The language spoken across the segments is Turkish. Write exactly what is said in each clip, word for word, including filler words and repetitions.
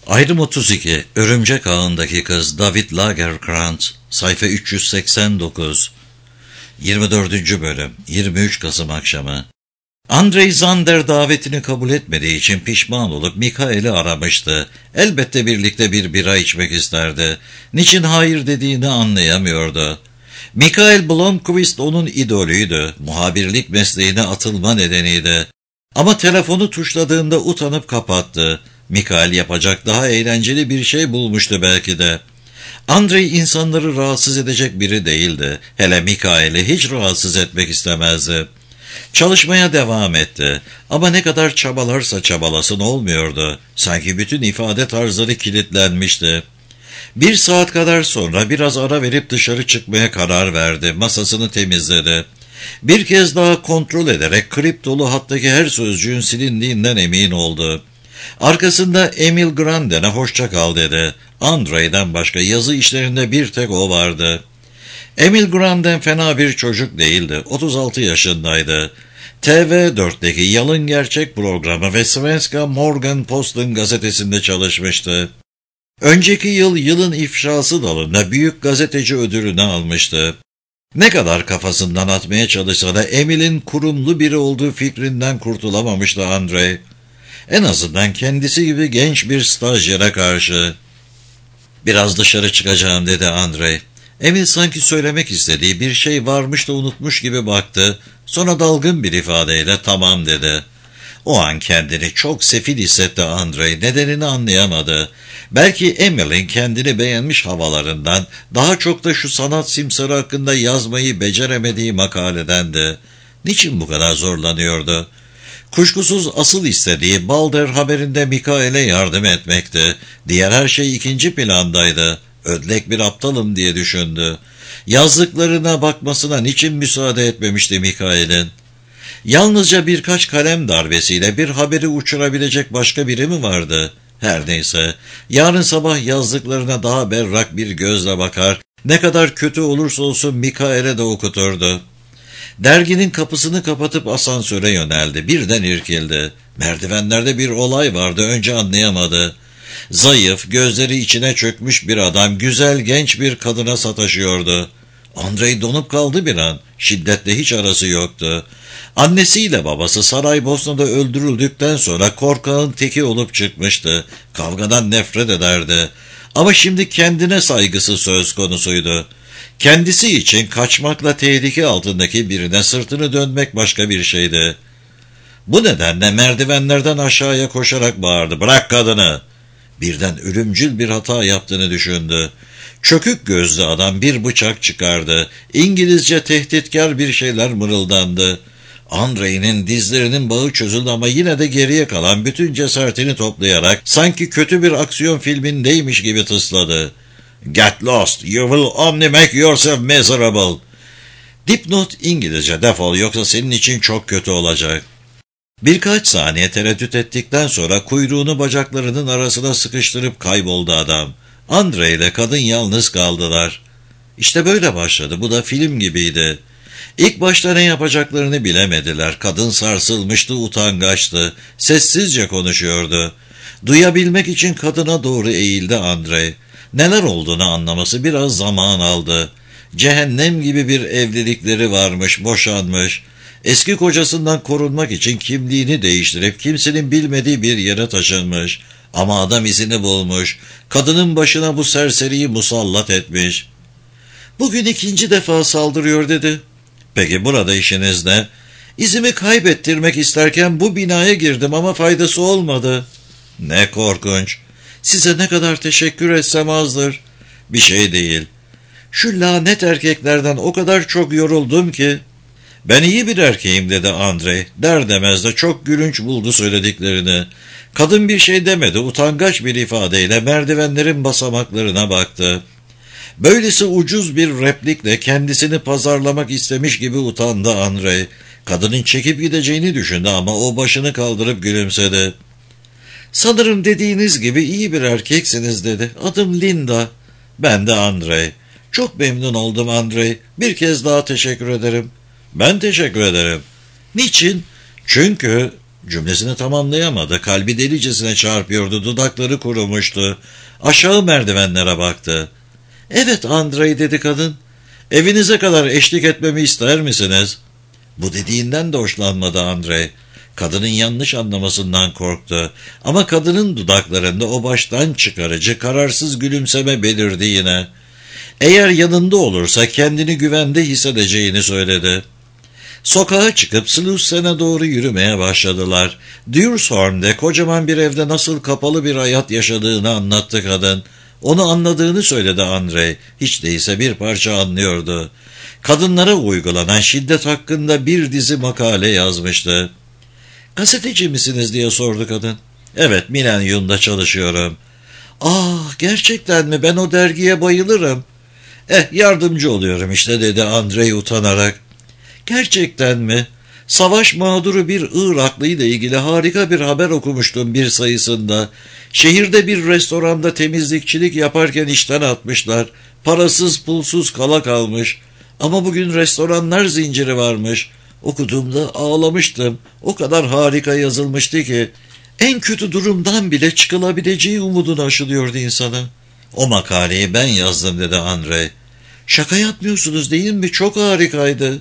Ayrım otuz iki, Örümcek Ağı'ndaki Kız, David Lagercrantz, sayfa üç yüz seksen dokuz, yirmi dördüncü bölüm, yirmi üç Kasım akşamı. Andrei Zander davetini kabul etmediği için pişman olup Mikael'i aramıştı. Elbette birlikte bir bira içmek isterdi. Niçin hayır dediğini anlayamıyordu. Mikael Blomqvist onun idolüydü. Muhabirlik mesleğine atılma nedeniydi. Ama telefonu tuşladığında utanıp kapattı. Mikael yapacak daha eğlenceli bir şey bulmuştu belki de. Andrei insanları rahatsız edecek biri değildi. Hele Mikael'i hiç rahatsız etmek istemezdi. Çalışmaya devam etti. Ama ne kadar çabalarsa çabalasın olmuyordu. Sanki bütün ifade tarzları kilitlenmişti. Bir saat kadar sonra biraz ara verip dışarı çıkmaya karar verdi. Masasını temizledi. Bir kez daha kontrol ederek kriptolu hattaki her sözcüğün silindiğinden emin oldu. Arkasında Emil Granden'e hoşça kal dedi. Andrei'den başka yazı işlerinde bir tek o vardı. Emil Granden fena bir çocuk değildi. otuz altı yaşındaydı. T V dörtteki Yalın Gerçek programı ve Svenska Morgenposten gazetesinde çalışmıştı. Önceki yıl yılın ifşası dalında büyük gazeteci ödülünü almıştı. Ne kadar kafasından atmaya çalışsa da Emil'in kurumlu biri olduğu fikrinden kurtulamamıştı Andrei. En azından kendisi gibi genç bir stajyere karşı. Biraz dışarı çıkacağım dedi Andrei. Emil sanki söylemek istediği bir şey varmış da unutmuş gibi baktı. Sonra dalgın bir ifadeyle tamam dedi. O an kendini çok sefil hissetti Andrei. Nedenini anlayamadı. Belki Emil'in kendini beğenmiş havalarından, daha çok da şu sanat simsarı hakkında yazmayı beceremediği makaledendi. Niçin bu kadar zorlanıyordu? Kuşkusuz asıl istediği Balder haberinde Mikael'e yardım etmekti. Diğer her şey ikinci plandaydı. Ödlek bir aptalım diye düşündü. Yazdıklarına bakmasına niçin müsaade etmemişti Mikael'in? Yalnızca birkaç kalem darbesiyle bir haberi uçurabilecek başka biri mi vardı? Her neyse, yarın sabah yazdıklarına daha berrak bir gözle bakar, ne kadar kötü olursa olsun Mikael'e de okuturdu. Derginin kapısını kapatıp asansöre yöneldi. Birden irkildi. Merdivenlerde bir olay vardı, önce anlayamadı. Zayıf, gözleri içine çökmüş bir adam, güzel genç bir kadına sataşıyordu. Andrei donup kaldı bir an. Şiddetle hiç arası yoktu. Annesiyle babası Saraybosna'da öldürüldükten sonra korkağın teki olup çıkmıştı. Kavgadan nefret ederdi. Ama şimdi kendine saygısı söz konusuydu. Kendisi için kaçmakla tehlike altındaki birine sırtını dönmek başka bir şeydi. Bu nedenle merdivenlerden aşağıya koşarak bağırdı. "Bırak kadını!" Birden ölümcül bir hata yaptığını düşündü. Çökük gözlü adam bir bıçak çıkardı. İngilizce tehditkar bir şeyler mırıldandı. Andrei'nin dizlerinin bağı çözüldü ama yine de geriye kalan bütün cesaretini toplayarak sanki kötü bir aksiyon filmindeymiş gibi tısladı. "Get lost, you will only make yourself miserable." Dipnot İngilizce, defol yoksa senin için çok kötü olacak. Birkaç saniye tereddüt ettikten sonra kuyruğunu bacaklarının arasına sıkıştırıp kayboldu adam. Andrei ile kadın yalnız kaldılar. İşte böyle başladı. Bu da film gibiydi. İlk başta ne yapacaklarını bilemediler. Kadın sarsılmıştı, utangaçtı. Sessizce konuşuyordu. Duyabilmek için kadına doğru eğildi Andrei. Neler olduğunu anlaması biraz zaman aldı. Cehennem gibi bir evlilikleri varmış, boşanmış. Eski kocasından korunmak için kimliğini değiştirip kimsenin bilmediği bir yere taşınmış. Ama adam izini bulmuş. Kadının başına bu serseriyi musallat etmiş. "Bugün ikinci defa saldırıyor" dedi. "Peki burada işiniz ne?" "İzimi kaybettirmek isterken bu binaya girdim ama faydası olmadı." "Ne korkunç. Size ne kadar teşekkür etsem azdır." "Bir şey değil. Şu lanet erkeklerden o kadar çok yoruldum ki." "Ben iyi bir erkeğim" dedi Andrei. Der demez de çok gülünç buldu söylediklerini. Kadın bir şey demedi. Utangaç bir ifadeyle merdivenlerin basamaklarına baktı. Böylesi ucuz bir replikle kendisini pazarlamak istemiş gibi utandı Andrei. Kadının çekip gideceğini düşündü ama o başını kaldırıp gülümsedi. "Sanırım dediğiniz gibi iyi bir erkeksiniz" dedi. "Adım Linda." "Ben de Andrei." "Çok memnun oldum Andrei. Bir kez daha teşekkür ederim." "Ben teşekkür ederim." "Niçin?" "Çünkü..." Cümlesini tamamlayamadı. Kalbi delicesine çarpıyordu. Dudakları kurumuştu. Aşağı merdivenlere baktı. "Evet Andrei," dedi kadın. "Evinize kadar eşlik etmemi ister misiniz?" Bu dediğinden de hoşlanmadı Andrei. Kadının yanlış anlamasından korktu. Ama kadının dudaklarında o baştan çıkarıcı, kararsız gülümseme belirdi yine. Eğer yanında olursa kendini güvende hissedeceğini söyledi. Sokağa çıkıp Sluice'ne doğru yürümeye başladılar. Dürshorn'de kocaman bir evde nasıl kapalı bir hayat yaşadığını anlattı kadın. Onu anladığını söyledi Andrei. Hiç değilse bir parça anlıyordu. Kadınlara uygulanan şiddet hakkında bir dizi makale yazmıştı. "Gazeteci misiniz?" diye sordu kadın. "Evet, Milenyum'da çalışıyorum." "Ah, gerçekten mi? Ben o dergiye bayılırım." "Eh, yardımcı oluyorum işte," dedi Andrei utanarak. "Gerçekten mi? Savaş mağduru bir Iraklı ile ilgili harika bir haber okumuştum bir sayısında. Şehirde bir restoranda temizlikçilik yaparken işten atmışlar. Parasız pulsuz kala kalmış. Ama bugün restoranlar zinciri varmış. Okuduğumda ağlamıştım. O kadar harika yazılmıştı ki en kötü durumdan bile çıkılabileceği umudunu aşılıyordu insana." "O makaleyi ben yazdım," dedi Andrei. "Şaka yapmıyorsunuz değil mi? Çok harikaydı."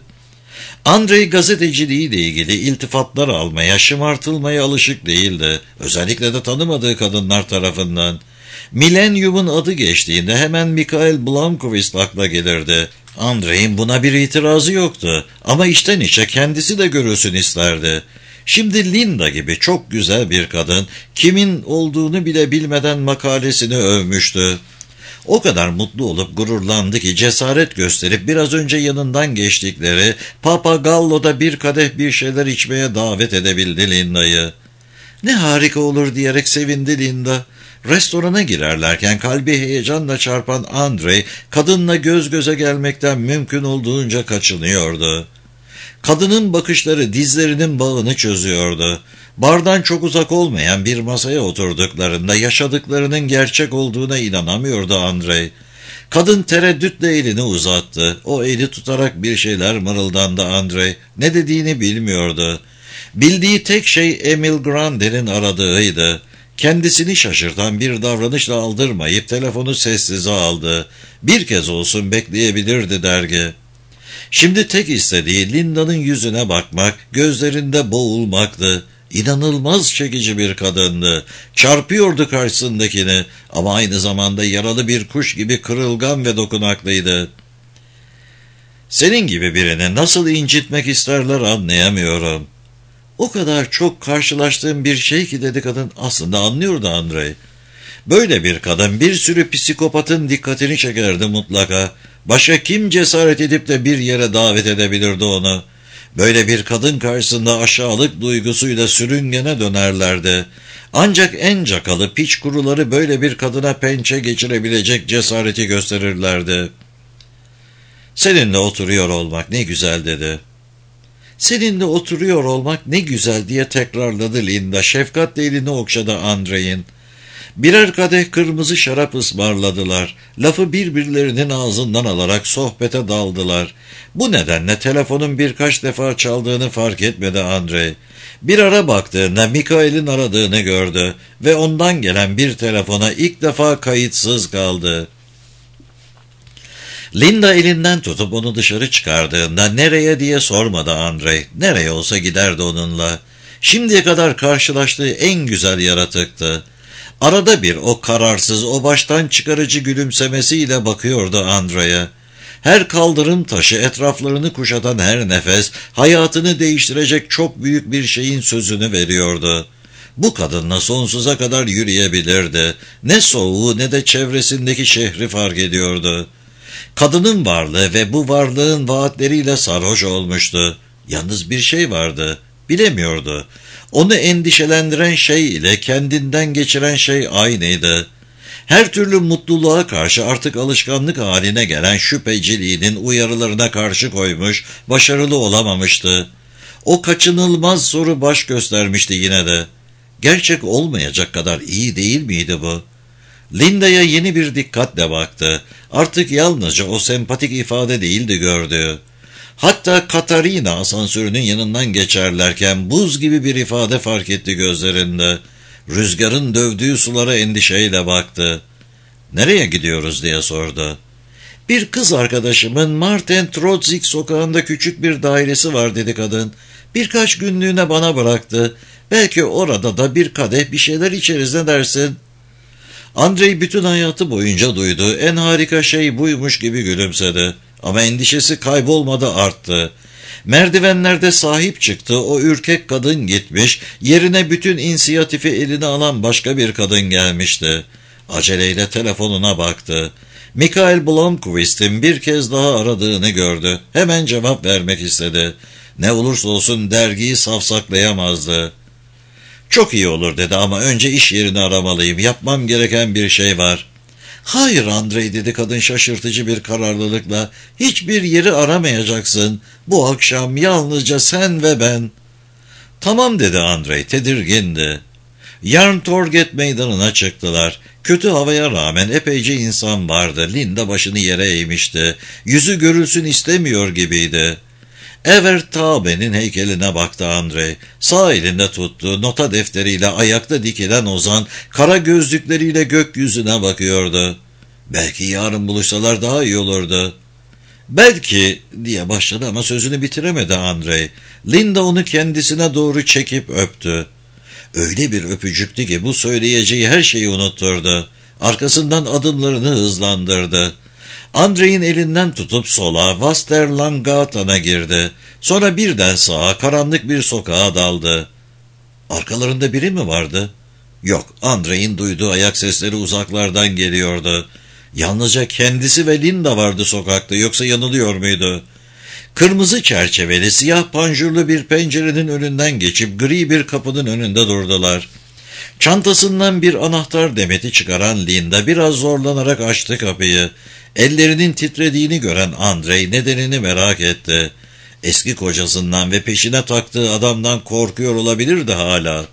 Andrei gazeteciliğiyle ilgili iltifatlar almaya, şımartılmaya alışık değildi. Özellikle de tanımadığı kadınlar tarafından. Milenyum'un adı geçtiğinde hemen Mikhail Blomkvist akla gelirdi. Andrei'nin buna bir itirazı yoktu ama içten içe kendisi de görülsün isterdi. Şimdi Linda gibi çok güzel bir kadın, kimin olduğunu bile bilmeden makalesini övmüştü. O kadar mutlu olup gururlandı ki cesaret gösterip biraz önce yanından geçtikleri Papagallo'da bir kadeh bir şeyler içmeye davet edebildi Linda'yı. "Ne harika olur," diyerek sevindi Linda. Restorana girerlerken kalbi heyecanla çarpan Andrei, kadınla göz göze gelmekten mümkün olduğunca kaçınıyordu. Kadının bakışları dizlerinin bağını çözüyordu. Bardan çok uzak olmayan bir masaya oturduklarında yaşadıklarının gerçek olduğuna inanamıyordu Andrei. Kadın tereddütle elini uzattı. O eli tutarak bir şeyler mırıldandı Andrei. Ne dediğini bilmiyordu. Bildiği tek şey Emil Grande'nin aradığıydı. Kendisini şaşırtan bir davranışla aldırmayıp telefonu sessize aldı. Bir kez olsun bekleyebilirdi dergi. Şimdi tek istediği Linda'nın yüzüne bakmak, gözlerinde boğulmaktı. İnanılmaz çekici bir kadındı. Çarpıyordu karşısındakini ama aynı zamanda yaralı bir kuş gibi kırılgan ve dokunaklıydı. "Senin gibi birini nasıl incitmek isterler anlayamıyorum." "O kadar çok karşılaştığım bir şey ki," dedi kadın. Aslında anlıyordu Andrei. Böyle bir kadın bir sürü psikopatın dikkatini çekerdi mutlaka. Başka kim cesaret edip de bir yere davet edebilirdi onu? Böyle bir kadın karşısında aşağılık duygusuyla sürüngene dönerlerdi. Ancak en cakalı piç kuruları böyle bir kadına pençe geçirebilecek cesareti gösterirlerdi. "Seninle oturuyor olmak ne güzel," dedi. "Seninle oturuyor olmak ne güzel," diye tekrarladı Linda. Şefkatle elini okşadı Andrei'nin. Birer kadeh kırmızı şarap ısmarladılar. Lafı birbirlerinin ağzından alarak sohbete daldılar. Bu nedenle telefonun birkaç defa çaldığını fark etmedi Andrei. Bir ara baktığında Mikhail'in aradığını gördü ve ondan gelen bir telefona ilk defa kayıtsız kaldı. Linda elinden tutup onu dışarı çıkardığında nereye diye sormadı Andrei. Nereye olsa giderdi onunla. Şimdiye kadar karşılaştığı en güzel yaratıktı. Arada bir o kararsız, o baştan çıkarıcı gülümsemesiyle bakıyordu Andrei'ye. Her kaldırım taşı, etraflarını kuşatan her nefes, hayatını değiştirecek çok büyük bir şeyin sözünü veriyordu. Bu kadınla sonsuza kadar yürüyebilirdi. Ne soğuğu ne de çevresindeki şehri fark ediyordu. Kadının varlığı ve bu varlığın vaatleriyle sarhoş olmuştu. Yalnız bir şey vardı, bilemiyordu. Onu endişelendiren şey ile kendinden geçiren şey aynıydı. Her türlü mutluluğa karşı artık alışkanlık haline gelen şüpheciliğinin uyarılarına karşı koymuş, başarılı olamamıştı. O kaçınılmaz soru baş göstermişti yine de. Gerçek olmayacak kadar iyi değil miydi bu? Linda'ya yeni bir dikkatle baktı. Artık yalnızca o sempatik ifade değildi gördüğü. Hatta Katarina asansörünün yanından geçerlerken buz gibi bir ifade fark etti gözlerinde. Rüzgarın dövdüğü sulara endişeyle baktı. "Nereye gidiyoruz?" diye sordu. "Bir kız arkadaşımın Martin Trotzik sokağında küçük bir dairesi var," dedi kadın. "Birkaç günlüğüne bana bıraktı. Belki orada da bir kadeh bir şeyler içeriz, ne dersin?" Andrei bütün hayatı boyunca duydu. En harika şey buymuş gibi gülümsedi. Ama endişesi kaybolmadı, arttı. Merdivenlerde sahip çıktı. O ürkek kadın gitmiş, yerine bütün inisiyatifi eline alan başka bir kadın gelmişti. Aceleyle telefonuna baktı. Mikhail Blomqvist'in bir kez daha aradığını gördü. Hemen cevap vermek istedi. Ne olursa olsun dergiyi safsaklayamazdı. "Çok iyi olur," dedi, "ama önce iş yerini aramalıyım. Yapmam gereken bir şey var." "Hayır Andrei," dedi kadın şaşırtıcı bir kararlılıkla. "Hiçbir yeri aramayacaksın. Bu akşam yalnızca sen ve ben." "Tamam," dedi Andrei, tedirgindi. Yarntorget meydanına çıktılar. Kötü havaya rağmen epeyce insan vardı. Linda başını yere eğmişti. Yüzü görülsün istemiyor gibiydi. Evert Taube'nin heykeline baktı Andrei. Sağ elinde tuttuğu nota defteriyle ayakta dikilen Ozan, kara gözlükleriyle gökyüzüne bakıyordu. "Belki yarın buluşsalar daha iyi olurdu." "Belki," diye başladı ama sözünü bitiremedi Andrei. Linda onu kendisine doğru çekip öptü. Öyle bir öpücüktü ki bu söyleyeceği her şeyi unutturdu. Arkasından adımlarını hızlandırdı. Andrei'nin elinden tutup sola, Vasterlangatan'a girdi. Sonra birden sağa, karanlık bir sokağa daldı. Arkalarında biri mi vardı? Yok, Andrei'nin duyduğu ayak sesleri uzaklardan geliyordu. Yalnızca kendisi ve Linda vardı sokakta, yoksa yanılıyor muydu? Kırmızı çerçeveli, siyah panjurlu bir pencerenin önünden geçip gri bir kapının önünde durdular. Çantasından bir anahtar demeti çıkaran Linda biraz zorlanarak açtı kapıyı. Ellerinin titrediğini gören Andrei nedenini merak etti. Eski kocasından ve peşine taktığı adamdan korkuyor olabilirdi hala.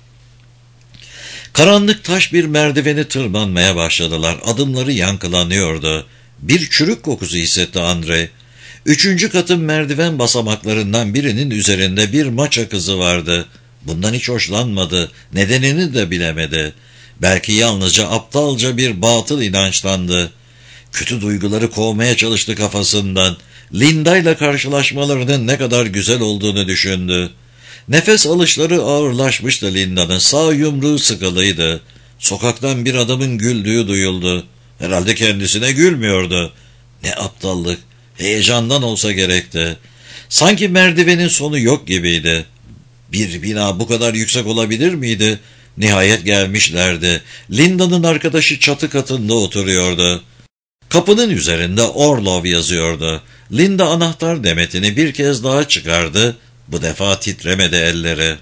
Karanlık taş bir merdiveni tırmanmaya başladılar. Adımları yankılanıyordu. Bir çürük kokusu hissetti Andrei. Üçüncü katın merdiven basamaklarından birinin üzerinde bir maça kızı vardı. Bundan hiç hoşlanmadı. Nedenini de bilemedi. Belki yalnızca aptalca bir batıl inançlandı. Kötü duyguları kovmaya çalıştı kafasından. Linda ile karşılaşmalarının ne kadar güzel olduğunu düşündü. Nefes alışları ağırlaşmıştı Linda'nın. Sağ yumruğu sıkılıydı. Sokaktan bir adamın güldüğü duyuldu. Herhalde kendisine gülmüyordu. Ne aptallık. Heyecandan olsa gerekti. Sanki merdivenin sonu yok gibiydi. Bir bina bu kadar yüksek olabilir miydi? Nihayet gelmişlerdi. Linda'nın arkadaşı çatı katında oturuyordu. Kapının üzerinde Orlov yazıyordu. Linda anahtar demetini bir kez daha çıkardı. Bu defa titremedi elleri.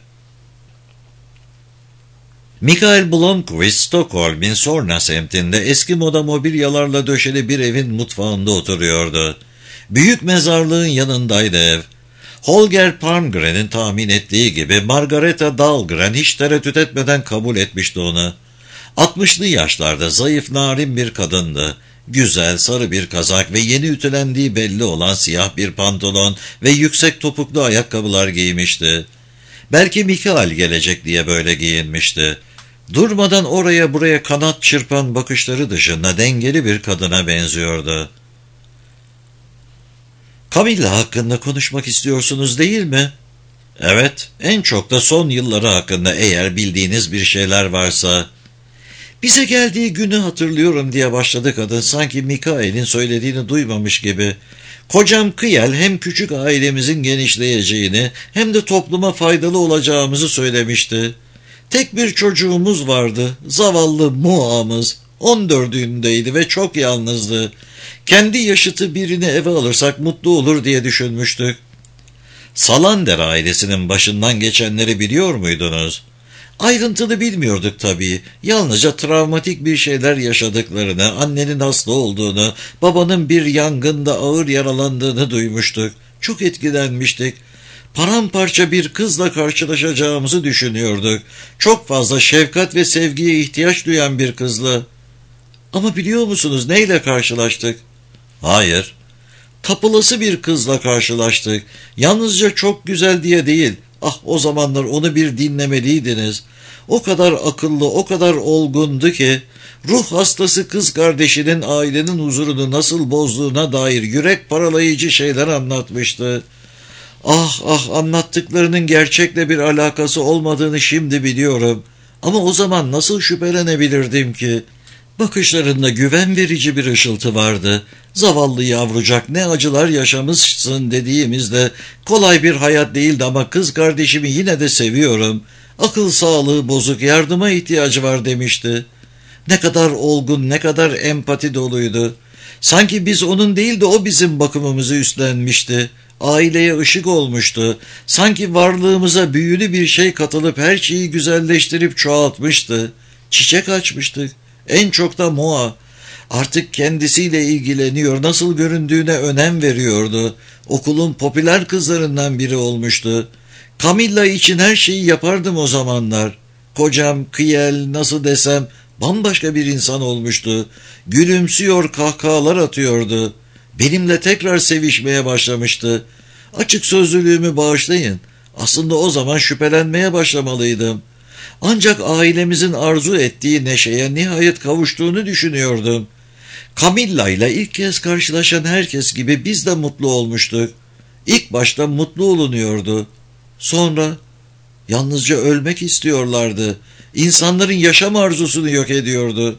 Mikhail Blomqvist, Stockholm'in Solna semtinde eski moda mobilyalarla döşeli bir evin mutfağında oturuyordu. Büyük mezarlığın yanındaydı ev. Holger Palmgren'in tahmin ettiği gibi Margareta Dahlgren hiç tereddüt etmeden kabul etmişti onu. Altmışlı yaşlarda zayıf narin bir kadındı. Güzel sarı bir kazak ve yeni ütülendiği belli olan siyah bir pantolon ve yüksek topuklu ayakkabılar giymişti. Belki Mikhail gelecek diye böyle giyinmişti. Durmadan oraya buraya kanat çırpan bakışları dışında dengeli bir kadına benziyordu. "Camilla hakkında konuşmak istiyorsunuz değil mi?" "Evet, en çok da son yılları hakkında, eğer bildiğiniz bir şeyler varsa." "Bize geldiği günü hatırlıyorum," diye başladı kadın, sanki Mikhail'in söylediğini duymamış gibi. "Kocam Kıyel hem küçük ailemizin genişleyeceğini hem de topluma faydalı olacağımızı söylemişti. Tek bir çocuğumuz vardı, zavallı Mua'mız. On dördündeydi ve çok yalnızdı. Kendi yaşıtı birini eve alırsak mutlu olur diye düşünmüştük." "Salander ailesinin başından geçenleri biliyor muydunuz?" "Ayrıntılı bilmiyorduk tabii. Yalnızca travmatik bir şeyler yaşadıklarını, annenin hasta olduğunu, babanın bir yangında ağır yaralandığını duymuştuk. Çok etkilenmiştik. Paramparça bir kızla karşılaşacağımızı düşünüyorduk. Çok fazla şefkat ve sevgiye ihtiyaç duyan bir kızla." "Ama biliyor musunuz neyle karşılaştık?" "Hayır." Kapılası bir kızla karşılaştık. Yalnızca çok güzel diye değil. Ah, o zamanlar onu bir dinlemeliydiniz. O kadar akıllı, o kadar olgundu ki, ruh hastası kız kardeşinin ailenin huzurunu nasıl bozduğuna dair yürek paralayıcı şeyler anlatmıştı. Ah ah, anlattıklarının gerçekle bir alakası olmadığını şimdi biliyorum. Ama o zaman nasıl şüphelenebilirdim ki? Bakışlarında güven verici bir ışıltı vardı. Zavallı yavrucak, ne acılar yaşamışsın dediğimizde kolay bir hayat değildi ama kız kardeşimi yine de seviyorum. Akıl sağlığı bozuk, yardıma ihtiyacı var demişti. Ne kadar olgun, ne kadar empati doluydu. Sanki biz onun değil de o bizim bakımımızı üstlenmişti. Aileye ışık olmuştu. Sanki varlığımıza büyülü bir şey katılıp her şeyi güzelleştirip çoğaltmıştı. Çiçek açmıştık. En çok da Moa. Artık kendisiyle ilgileniyor, nasıl göründüğüne önem veriyordu. Okulun popüler kızlarından biri olmuştu. Camilla için her şeyi yapardım o zamanlar. Kocam, Kiel, nasıl desem, bambaşka bir insan olmuştu. Gülümsüyor, kahkahalar atıyordu. Benimle tekrar sevişmeye başlamıştı. Açık sözlülüğümü bağışlayın. Aslında o zaman şüphelenmeye başlamalıydım. Ancak ailemizin arzu ettiği neşeye nihayet kavuştuğunu düşünüyordum. Camilla ile ilk kez karşılaşan herkes gibi biz de mutlu olmuştuk. İlk başta mutlu olunuyordu. Sonra yalnızca ölmek istiyorlardı. İnsanların yaşam arzusunu yok ediyordu.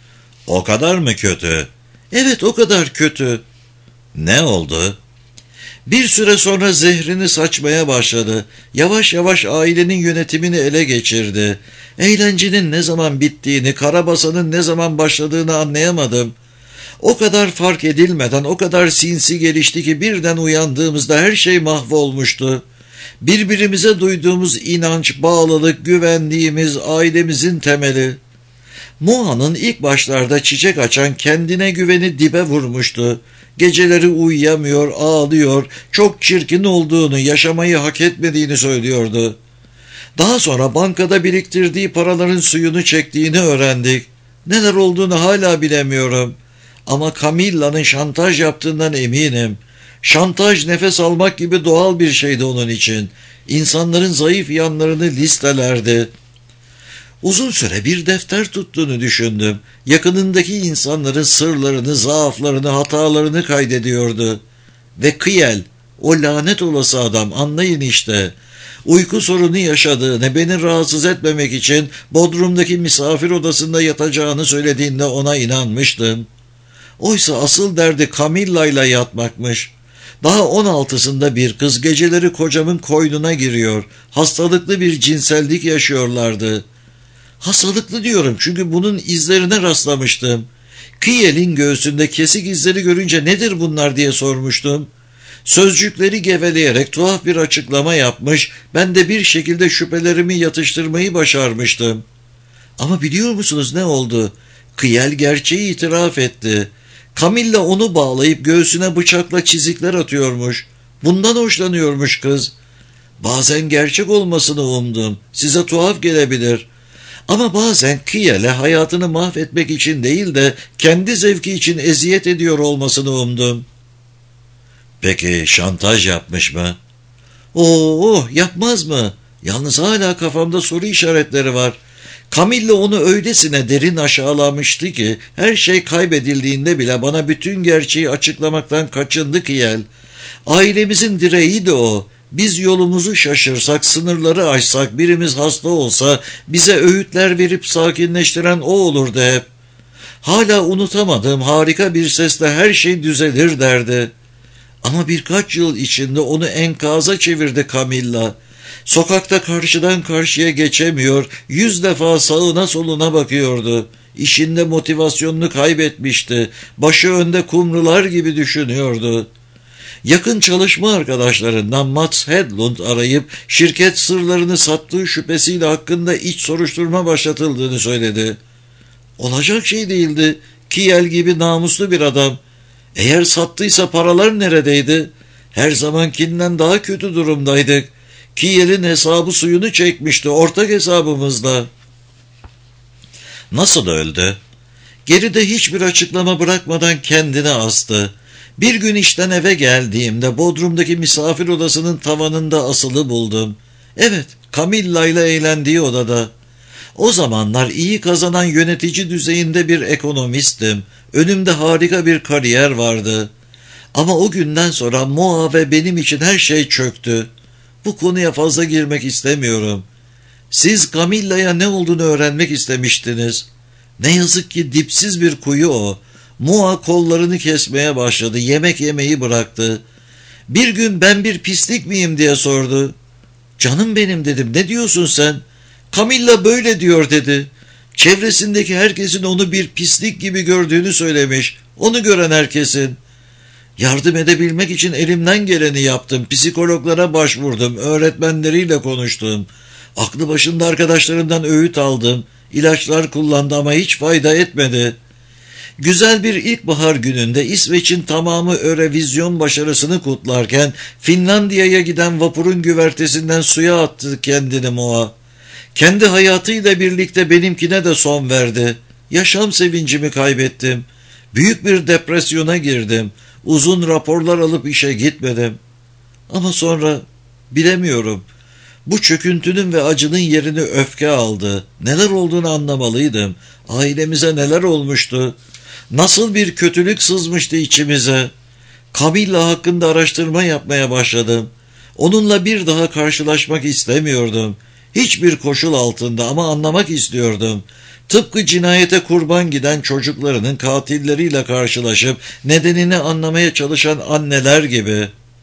O kadar mı kötü? Evet, o kadar kötü. Ne oldu? Bir süre sonra zehrini saçmaya başladı. Yavaş yavaş ailenin yönetimini ele geçirdi. Eğlencenin ne zaman bittiğini, karabasanın ne zaman başladığını anlayamadım. O kadar fark edilmeden, o kadar sinsi gelişti ki birden uyandığımızda her şey mahvolmuştu. Birbirimize duyduğumuz inanç, bağlılık, güvendiğimiz ailemizin temeli. Moa'nın ilk başlarda çiçek açan kendine güveni dibe vurmuştu. Geceleri uyuyamıyor, ağlıyor, çok çirkin olduğunu, yaşamayı hak etmediğini söylüyordu. Daha sonra bankada biriktirdiği paraların suyunu çektiğini öğrendik. Neler olduğunu hala bilemiyorum. Ama Camilla'nın şantaj yaptığından eminim. Şantaj nefes almak gibi doğal bir şeydi onun için. İnsanların zayıf yanlarını listelerdi. Uzun süre bir defter tuttuğunu düşündüm. Yakınındaki insanların sırlarını, zaaflarını, hatalarını kaydediyordu. Ve Kiel, o lanet olası adam, anlayın işte. Uyku sorunu yaşadığını, beni rahatsız etmemek için Bodrum'daki misafir odasında yatacağını söylediğinde ona inanmıştım. Oysa asıl derdi Camilla ile yatmakmış. Daha on altısında bir kız geceleri kocamın koynuna giriyor. Hastalıklı bir cinsellik yaşıyorlardı. Hastalıklı diyorum çünkü bunun izlerine rastlamıştım. Kiel'in göğsünde kesik izleri görünce nedir bunlar diye sormuştum. Sözcükleri geveleyerek tuhaf bir açıklama yapmış, ben de bir şekilde şüphelerimi yatıştırmayı başarmıştım. Ama biliyor musunuz ne oldu? Kiel gerçeği itiraf etti. Camilla onu bağlayıp göğsüne bıçakla çizikler atıyormuş. Bundan hoşlanıyormuş kız. Bazen gerçek olmasını umdum. Size tuhaf gelebilir. Ama bazen Kiel'e hayatını mahvetmek için değil de kendi zevki için eziyet ediyor olmasını umdum. Peki şantaj yapmış mı? Oo, yapmaz mı? Yalnız hala kafamda soru işaretleri var. Camilla onu öylesine derin aşağılamıştı ki her şey kaybedildiğinde bile bana bütün gerçeği açıklamaktan kaçındı Kiel. Ailemizin direği de o. Biz yolumuzu şaşırsak, sınırları aşsak, birimiz hasta olsa bize öğütler verip sakinleştiren o olurdu hep. Hala unutamadığım harika bir sesle her şey düzelir derdi. Ama birkaç yıl içinde onu enkaza çevirdi Camilla. Sokakta karşıdan karşıya geçemiyor, yüz defa sağına soluna bakıyordu. İşinde motivasyonunu kaybetmişti, başı önde kumrular gibi düşünüyordu. Yakın çalışma arkadaşlarından Mats Hedlund arayıp şirket sırlarını sattığı şüphesiyle hakkında iç soruşturma başlatıldığını söyledi. Olacak şey değildi. Kiel gibi namuslu bir adam. Eğer sattıysa paralar neredeydi? Her zamankinden daha kötü durumdaydık. Kiel'in hesabı suyunu çekmişti, ortak hesabımızda. Nasıl öldü? Geride hiçbir açıklama bırakmadan kendini astı. Bir gün işten eve geldiğimde Bodrum'daki misafir odasının tavanında asılı buldum. Evet, Camilla ile eğlendiği odada. O zamanlar iyi kazanan yönetici düzeyinde bir ekonomistim. Önümde harika bir kariyer vardı. Ama o günden sonra Moa ve benim için her şey çöktü. Bu konuya fazla girmek istemiyorum. Siz Camilla'ya ne olduğunu öğrenmek istemiştiniz. Ne yazık ki dipsiz bir kuyu o. Moa kollarını kesmeye başladı, yemek yemeyi bıraktı. Bir gün ben bir pislik miyim diye sordu. Canım benim dedim, ne diyorsun sen? Camilla böyle diyor dedi. Çevresindeki herkesin onu bir pislik gibi gördüğünü söylemiş. Onu gören herkesin. Yardım edebilmek için elimden geleni yaptım. Psikologlara başvurdum, öğretmenleriyle konuştum. Aklı başında arkadaşlarımdan öğüt aldım. İlaçlar kullandı ama hiç fayda etmedi. Güzel bir ilkbahar gününde İsveç'in tamamı Eurovision başarısını kutlarken Finlandiya'ya giden vapurun güvertesinden suya attı kendini Moa. Kendi hayatıyla birlikte benimkine de son verdi. Yaşam sevincimi kaybettim. Büyük bir depresyona girdim. Uzun raporlar alıp işe gitmedim. Ama sonra bilemiyorum. Bu çöküntünün ve acının yerini öfke aldı. Neler olduğunu anlamalıydım. Ailemize neler olmuştu? Nasıl bir kötülük sızmıştı içimize? Camilla hakkında araştırma yapmaya başladım. Onunla bir daha karşılaşmak istemiyordum. Hiçbir koşul altında ama anlamak istiyordum. Tıpkı cinayete kurban giden çocuklarının katilleriyle karşılaşıp nedenini anlamaya çalışan anneler gibi.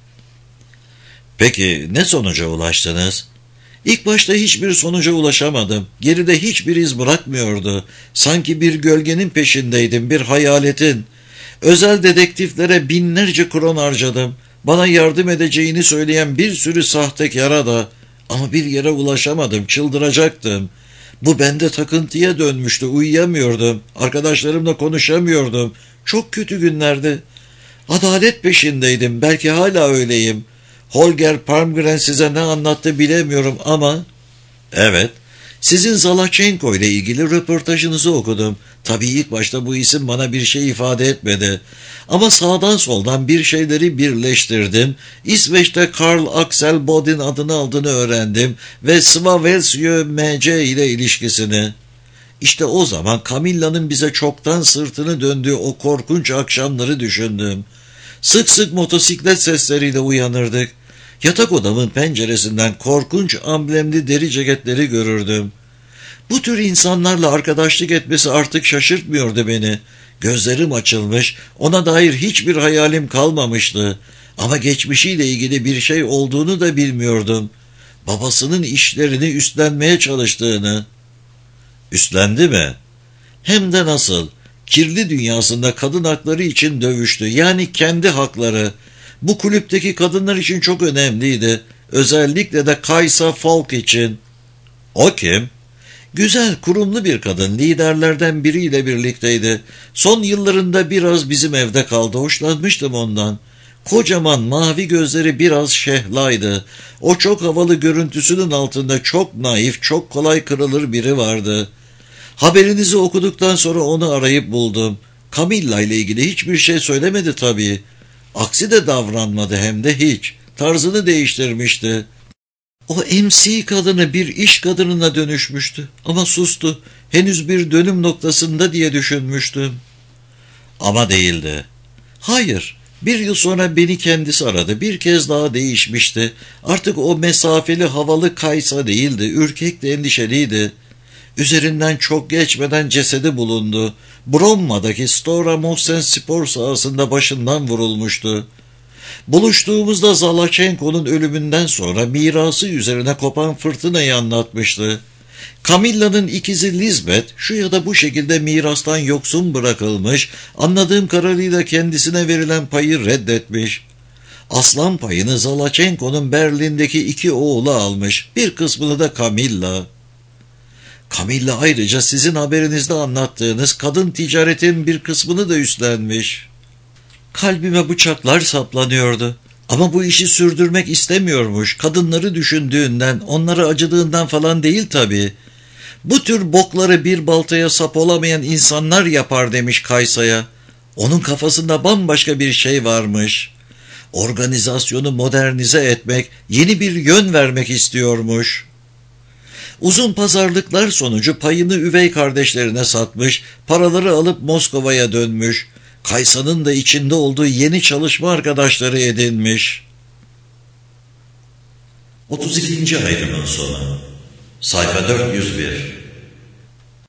Peki ne sonuca ulaştınız? İlk başta hiçbir sonuca ulaşamadım. Geride hiçbir iz bırakmıyordu. Sanki bir gölgenin peşindeydim, bir hayaletin. Özel dedektiflere binlerce kron harcadım. Bana yardım edeceğini söyleyen bir sürü sahtekara da. Ama bir yere ulaşamadım, çıldıracaktım. Bu bende takıntıya dönmüştü, uyuyamıyordum. Arkadaşlarımla konuşamıyordum. Çok kötü günlerdi. Adalet peşindeydim, belki hala öyleyim. Holger Palmgren size ne anlattı bilemiyorum ama... Evet, sizin Zalachenko ile ilgili röportajınızı okudum. Tabii ilk başta bu isim bana bir şey ifade etmedi. Ama sağdan soldan bir şeyleri birleştirdim. İsveç'te Karl Axel Bodin adını aldığını öğrendim ve Svavelsiö M C ile ilişkisini. İşte o zaman Camilla'nın bize çoktan sırtını döndüğü o korkunç akşamları düşündüm. Sık sık motosiklet sesleriyle uyanırdık. Yatak odamın penceresinden korkunç amblemli deri ceketleri görürdüm. Bu tür insanlarla arkadaşlık etmesi artık şaşırtmıyordu beni. Gözlerim açılmış, ona dair hiçbir hayalim kalmamıştı. Ama geçmişiyle ilgili bir şey olduğunu da bilmiyordum. Babasının işlerini üstlenmeye çalıştığını. Üstlendi mi? Hem de nasıl? Kirli dünyasında kadın hakları için dövüştü. Yani kendi hakları. Bu kulüpteki kadınlar için çok önemliydi. Özellikle de Kajsa Falk için. O kim? Güzel, kurumlu bir kadın. Liderlerden biriyle birlikteydi. Son yıllarında biraz bizim evde kaldı. Hoşlanmıştım ondan. Kocaman mavi gözleri biraz şehlaydı. O çok havalı görüntüsünün altında çok naif, çok kolay kırılır biri vardı. Haberinizi okuduktan sonra onu arayıp buldum. Camilla ile ilgili hiçbir şey söylemedi tabii. Aksi de davranmadı, hem de hiç. Tarzını değiştirmişti. O M C kadını bir iş kadınına dönüşmüştü. Ama sustu. Henüz bir dönüm noktasında diye düşünmüştüm. Ama değildi. Hayır. Bir yıl sonra beni kendisi aradı. Bir kez daha değişmişti. Artık o mesafeli havalı Kajsa değildi. Ürkekti, endişeliydi. Üzerinden çok geçmeden cesedi bulundu. Bromma'daki Stora Mossen spor sahasında başından vurulmuştu. Buluştuğumuzda Zalachenko'nun ölümünden sonra mirası üzerine kopan fırtınayı anlatmıştı. Camilla'nın ikizi Lisbeth şu ya da bu şekilde mirastan yoksun bırakılmış, anladığım kadarıyla kendisine verilen payı reddetmiş. Aslan payını Zalachenko'nun Berlin'deki iki oğlu almış, bir kısmını da Camilla. Camilla ayrıca sizin haberinizde anlattığınız kadın ticaretin bir kısmını da üstlenmiş. Kalbime bıçaklar saplanıyordu. Ama bu işi sürdürmek istemiyormuş. Kadınları düşündüğünden, onlara acıdığından falan değil tabii. Bu tür bokları bir baltaya sap olamayan insanlar yapar demiş Kajsa'ya. Onun kafasında bambaşka bir şey varmış. Organizasyonu modernize etmek, yeni bir yön vermek istiyormuş. Uzun pazarlıklar sonucu payını üvey kardeşlerine satmış, paraları alıp Moskova'ya dönmüş. Kaysa'nın da içinde olduğu yeni çalışma arkadaşları edinmiş. otuz ikinci ayrımın sonu. Sayfa dört yüz bir.